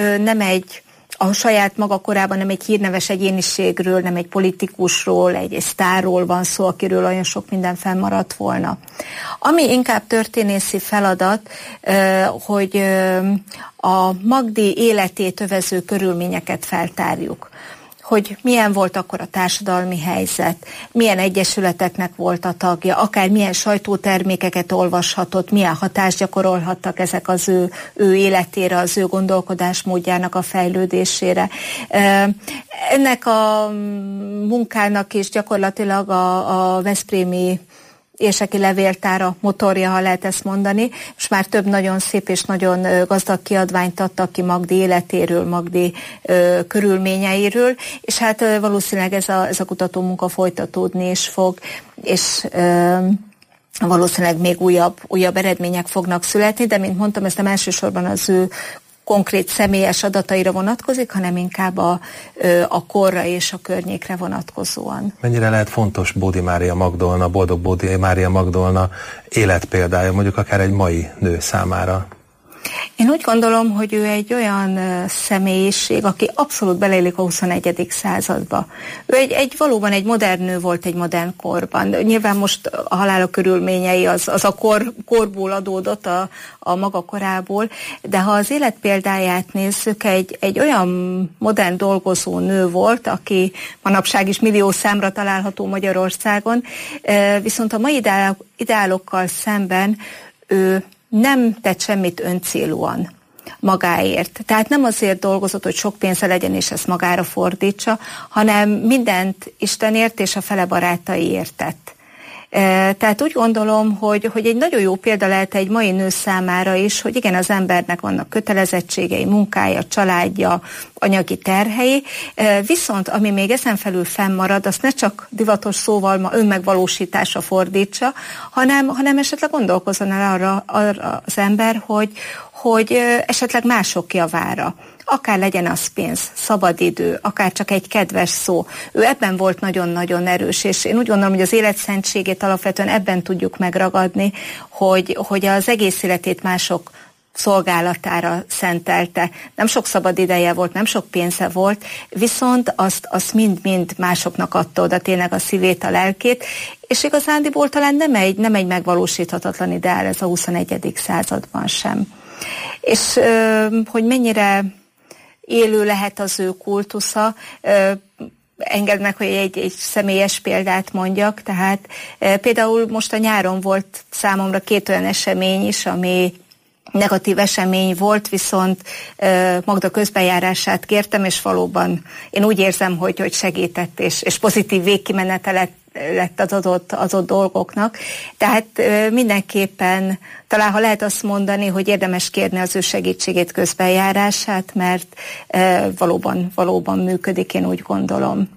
a saját maga korában nem egy hírneves egyéniségről, nem egy politikusról, egy sztárról van szó, akiről olyan sok minden fennmaradt volna. Ami inkább történészi feladat, hogy a Magdi életét övező körülményeket feltárjuk. Hogy milyen volt akkor a társadalmi helyzet, milyen egyesületeknek volt a tagja, akár milyen sajtótermékeket olvashatott, milyen hatást gyakorolhattak ezek az ő életére, az ő gondolkodásmódjának a fejlődésére. Ennek a munkának is gyakorlatilag a veszprémi érseki levéltára motorja, ha lehet ezt mondani, és már több nagyon szép és nagyon gazdag kiadványt adtak ki Magdi életéről, Magdi körülményeiről, és hát valószínűleg ez a kutatómunka folytatódni is fog, és valószínűleg még újabb eredmények fognak születni, de mint mondtam, ez nem elsősorban az ő konkrét személyes adataira vonatkozik, hanem inkább a korra és a környékre vonatkozóan. Mennyire lehet fontos Bódi Mária Magdolna, boldog Bódi Mária Magdolna életpéldája, mondjuk akár egy mai nő számára? Én úgy gondolom, hogy ő egy olyan személyiség, aki abszolút beleillik a 21. századba. Ő valóban egy modern nő volt egy modern korban. Nyilván most a halála körülményei az a korból adódott, a maga korából, de ha az életpéldáját nézzük, egy olyan modern dolgozó nő volt, aki manapság is millió számra található Magyarországon, viszont a mai ideálokkal szemben ő nem tett semmit öncélúan magáért. Tehát nem azért dolgozott, hogy sok pénze legyen és ezt magára fordítsa, hanem mindent Istenért és a fele barátaiért tett. Tehát úgy gondolom, hogy egy nagyon jó példa lehet egy mai nő számára is, hogy igen, az embernek vannak kötelezettségei, munkája, családja, anyagi terhei, viszont ami még ezen felül fennmarad, azt ne csak divatos szóval ma önmegvalósításra fordítsa, hanem esetleg gondolkozzon el arra az ember, hogy esetleg mások javára. Akár legyen az pénz, szabadidő, akár csak egy kedves szó. Ő ebben volt nagyon-nagyon erős, és én úgy gondolom, hogy az életszentségét alapvetően ebben tudjuk megragadni, hogy az egész életét mások szolgálatára szentelte. Nem sok szabad ideje volt, nem sok pénze volt, viszont azt mind-mind másoknak adta oda tényleg a szívét, a lelkét, és igazándiból talán nem egy megvalósíthatatlan ideál ez a 21. században sem. És hogy mennyire élő lehet az ő kultusza, engedd meg, hogy egy személyes példát mondjak, tehát például most a nyáron volt számomra 2 olyan esemény is, ami negatív esemény volt, viszont Magda közbenjárását kértem, és valóban én úgy érzem, hogy segített, és pozitív végkimenetelet lett az adott dolgoknak. Tehát mindenképpen talán, ha lehet azt mondani, hogy érdemes kérni az ő segítségét, közbenjárását, mert valóban működik, én úgy gondolom.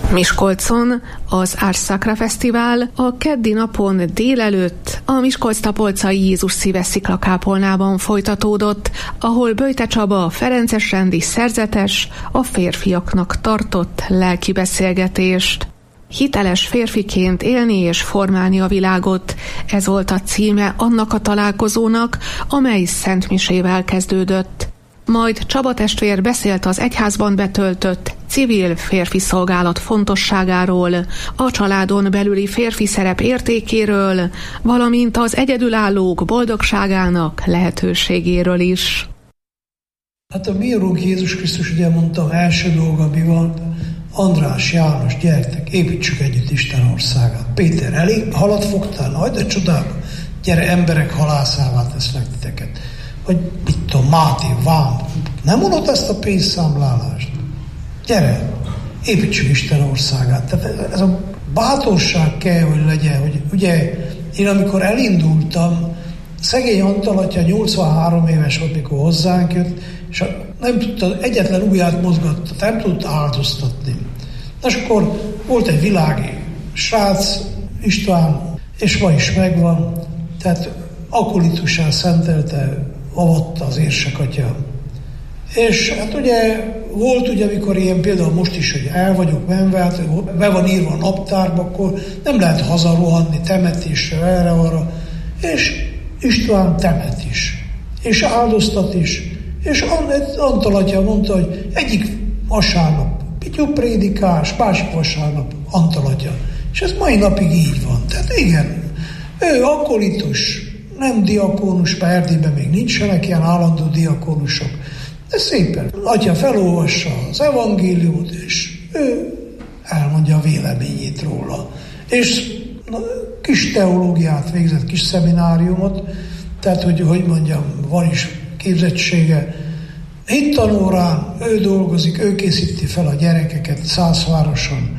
Miskolcon az Ars Sacra Fesztivál a keddi napon délelőtt a Miskolc-Tapolcai Jézus Szíve sziklakápolnában folytatódott, ahol Böjte Csaba ferences rendi szerzetes a férfiaknak tartott lelki beszélgetést. Hiteles férfiként élni és formálni a világot, ez volt a címe annak a találkozónak, amely szentmisével kezdődött. Majd Csaba testvér beszélt az egyházban betöltött civil férfi szolgálat fontosságáról, a családon belüli férfi szerep értékéről, valamint az egyedülállók boldogságának lehetőségéről is. Hát a mi Urunk Jézus Krisztus ugye mondta, első dolga mi van, András, János, gyertek, építsük együtt Isten országát. Péter, elég halat fogtál? Nagy de csodába, gyere, emberek halászává tesznek titeket. Vagy mit tudom, Máté, Vám, nem mondod ezt a pénzszámlálást? Gyere, építsük Isten országát. Tehát ez a bátorság kell, hogy legyen, hogy ugye én amikor elindultam, szegény Antal atya 83 éves volt, mikor hozzánk jött, és nem tudta, egyetlen ujját mozgatta, nem tudta áldoztatni. És akkor volt egy világi srác, István, és ma is megvan, tehát akolitusán szentelte, avatta az érsek atya. És hát ugye volt ugye, amikor ilyen például most is, hogy el vagyok menve, hát be van írva a naptárba, akkor nem lehet hazarohanni temetésre, erre-arra, és István temet is, és áldoztat is, és Antal atya mondta, hogy egyik vasárnap Pityu prédikás, másik vasárnap Antal atya. És ez mai napig így van. Tehát igen, ő akolitus, nem diakónus, mert Erdélyben még nincsenek ilyen állandó diakónusok, de szépen atya felolvassa az evangéliumot, és ő elmondja a véleményét róla. És kis teológiát végzett, kis szemináriumot, tehát, hogy mondjam, van is képzettsége. Hittanórán ő dolgozik, ő készíti fel a gyerekeket Szászvároson,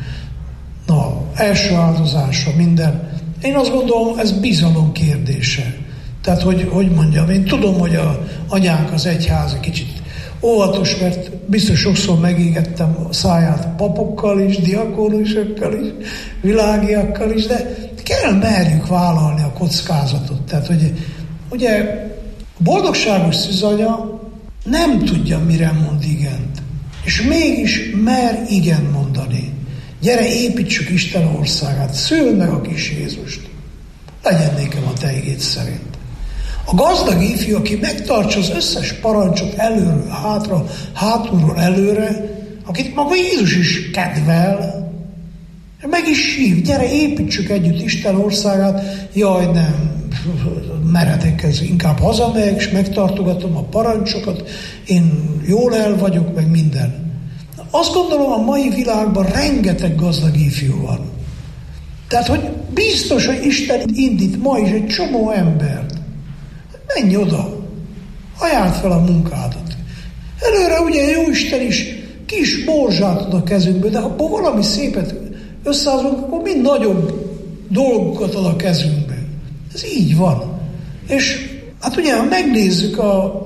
első áldozásra, minden. Én azt gondolom, ez bizalom kérdése. Tehát, hogy mondjam, én tudom, hogy a anyánk az egyház egy kicsit óvatos, mert biztos sokszor megégettem a száját papokkal is, diakónusokkal is, világiakkal is, de kell merjük vállalni a kockázatot. Tehát, hogy ugye a boldogságos szűzanya nem tudja, mire mond igent, és mégis mer igen mondani. Gyere, építsük Isten országát, szüld meg a kis Jézust. Legyen nékem a te igéd szerint. A gazdag ifjú, aki megtartsa az összes parancsot előről, hátra, hátulról előre, akit maga Jézus is kedvel, meg is hív, gyere, építsük együtt Isten országát, jaj, nem, meredek ez, inkább hazamegyek, és megtartogatom a parancsokat, én jól el vagyok, meg minden. Azt gondolom, a mai világban rengeteg gazdag ifjú van. Tehát, hogy biztos, hogy Isten indít ma is egy csomó embert. Menj oda, ajánld fel a munkádat. Előre ugye Jóisten is kis morzsát ad a kezünkbe, de ha valami szépet összeállunk, akkor mind nagyobb dolgokat ad a kezünkbe. Ez így van. És hát ugye, ha megnézzük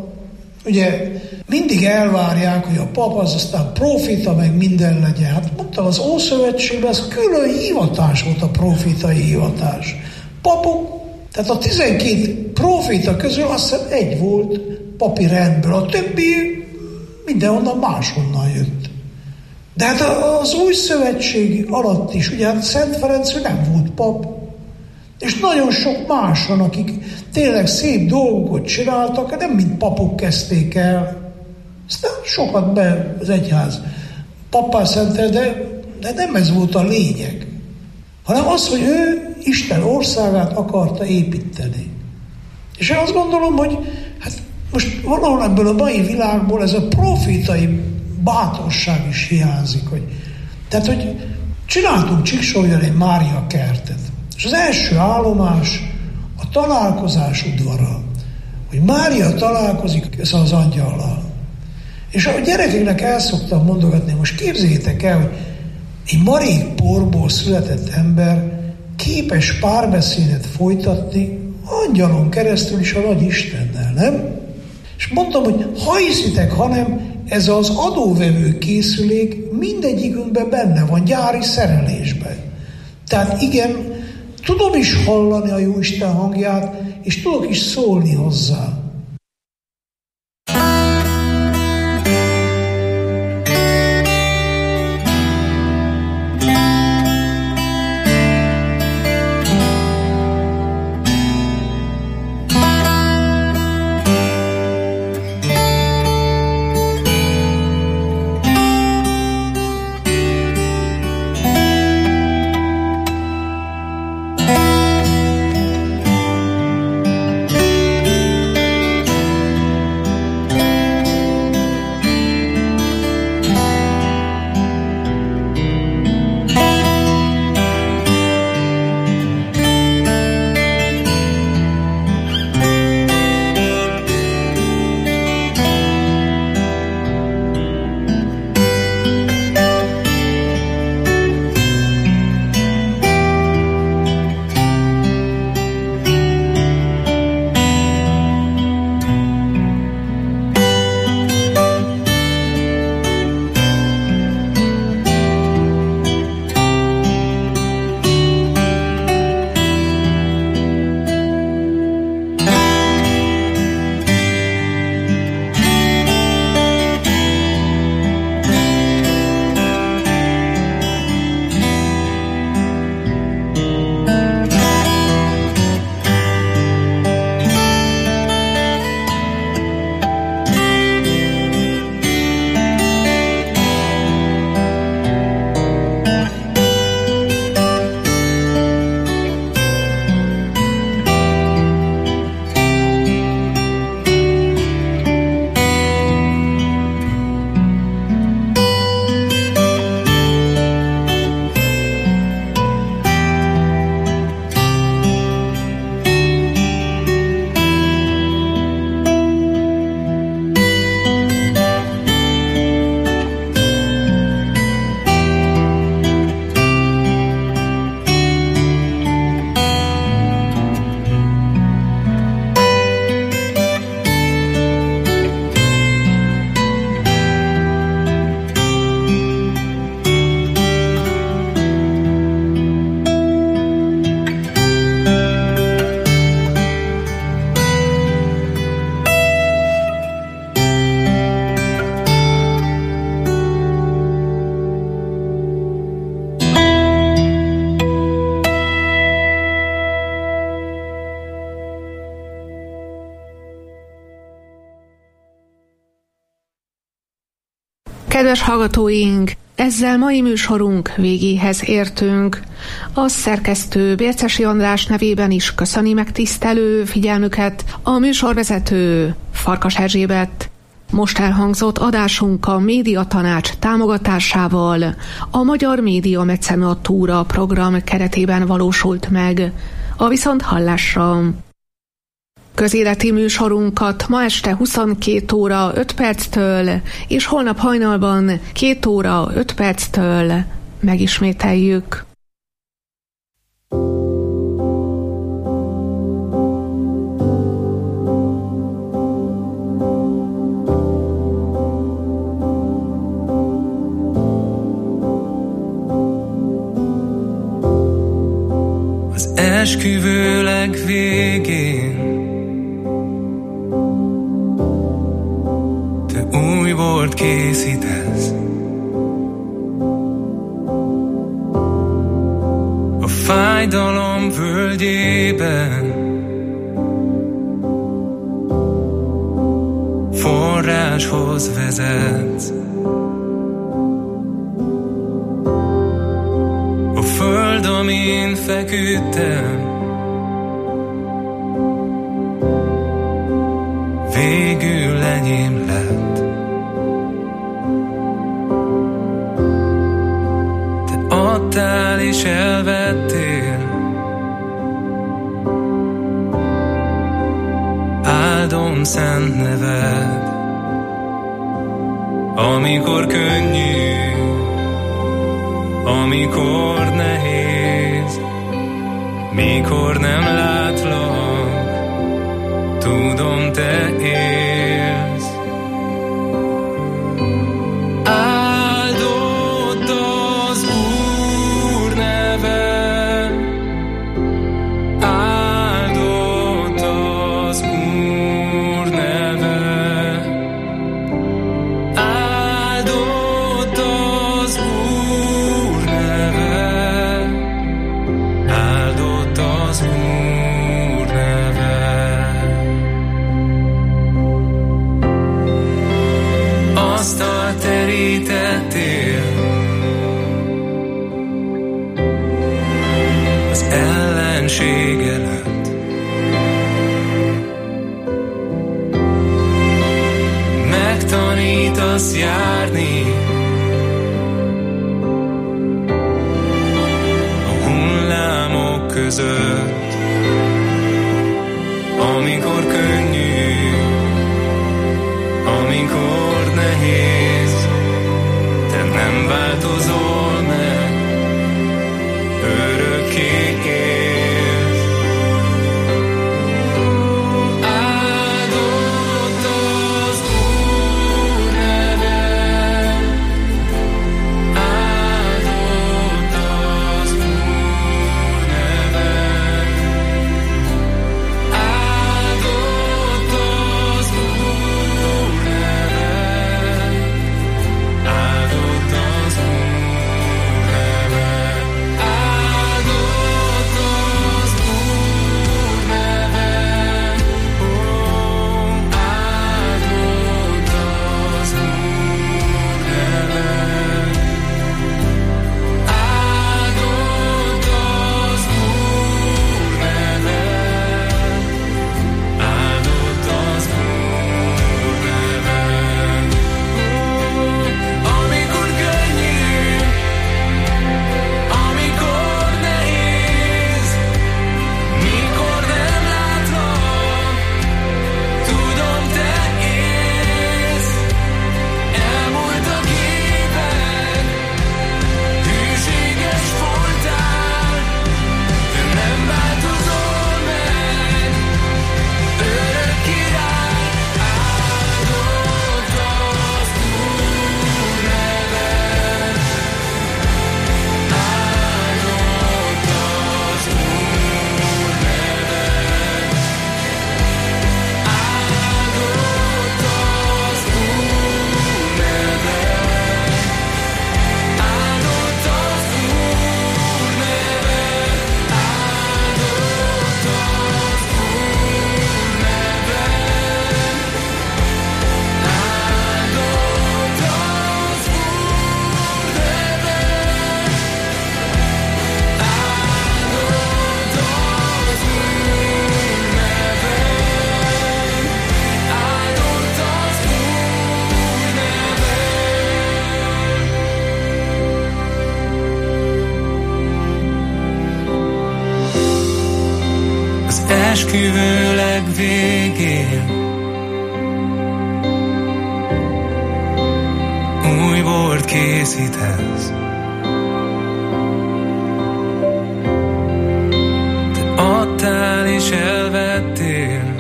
ugye mindig elvárják, hogy a pap az aztán profita, meg minden legyen. Hát mondtam, az Ószövetségben ez külön hivatás volt, a profitai hivatás. Papok, tehát a 12 profita közül azt hiszem egy volt papi rendből, a többi mindenhonnan máshonnan jött. De hát az új szövetség alatt is, ugye hát Szent Ferenc nem volt pap, és nagyon sok más van, akik tényleg szép dolgokat csináltak, nem mint papok kezdték el. Aztán sokat be az egyház pappá szentel, de nem ez volt a lényeg, hanem az, hogy ő Isten országát akarta építeni. És én azt gondolom, hogy hát most valahol ebből a mai világból ez a profitai bátorság is hiányzik. Tehát, hogy csináltunk Csíksomlyón egy Mária kertet, és az első állomás a találkozás udvara, hogy Mária találkozik az angyallal. És a gyerekeknek el szoktam mondogatni, most képzeljétek el, hogy egy marék porból született ember képes párbeszédet folytatni angyalon keresztül is a nagy Istennel, nem? És mondtam, hogy ha hiszitek, hanem ez az adóvevő készülék mindegyikünkben benne van, gyári szerelésben. Tehát igen, tudom is hallani a Jóisten hangját, és tudok is szólni hozzá. Kedves hallgatóink, ezzel mai műsorunk végéhez értünk. A szerkesztő Bércesi András nevében is köszöni megtisztelő figyelmüket a műsorvezető Farkas Erzsébet. Most elhangzott adásunk a Médiatanács támogatásával a Magyar Média Mecenatúra program keretében valósult meg. A viszonthallásra! Közéleti műsorunkat ma este 22 óra 5 perctől és holnap hajnalban 2 óra 5 perctől megismételjük. Az esküvő legvégén új bort készítesz, a fájdalom völgyében forráshoz vezetsz. A föld, amin feküdtem, végül enyém lett. Adtál és elvettél, áldom szent neved. Amikor könnyű, amikor nehéz, mikor nem látlak, tudom, te élsz. dicsőség előtt. Megtanítasz járni a hullámok között, amikor könnyű, amikor nehéz, te nem változol meg, örökké élsz. Áldott az Úr neve, áldott az Úr neve, áldott az Úr neve, áldott az Úr neve, áldott az Úr neve, ó, áldott az Úr neve, áldott az Úr neve, áldott az Úr neve. Amikor könnyű, amikor nehéz, mikor nem látlak, tudom, te élsz. Elmúltak évek, hűséges voltál, de nem változol meg, örök király, áldott az Úr neve, áldott az Úr neve, áldott az Úr neve, áldott az Úr neve, áldott az Úr neve, áldott az Úr neve, áldott az Úr neve, áldott az Úr neve. Az esküvő legvégén új bort készítesz. Te adtál és elvettél,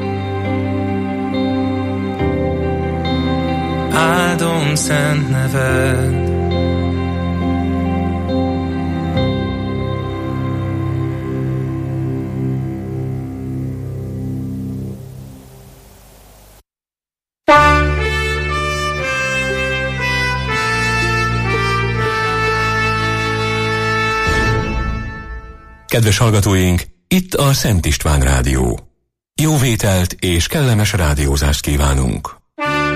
áldom szent neved. Kedves hallgatóink, itt a Szent István Rádió. Jó vételt és kellemes rádiózást kívánunk!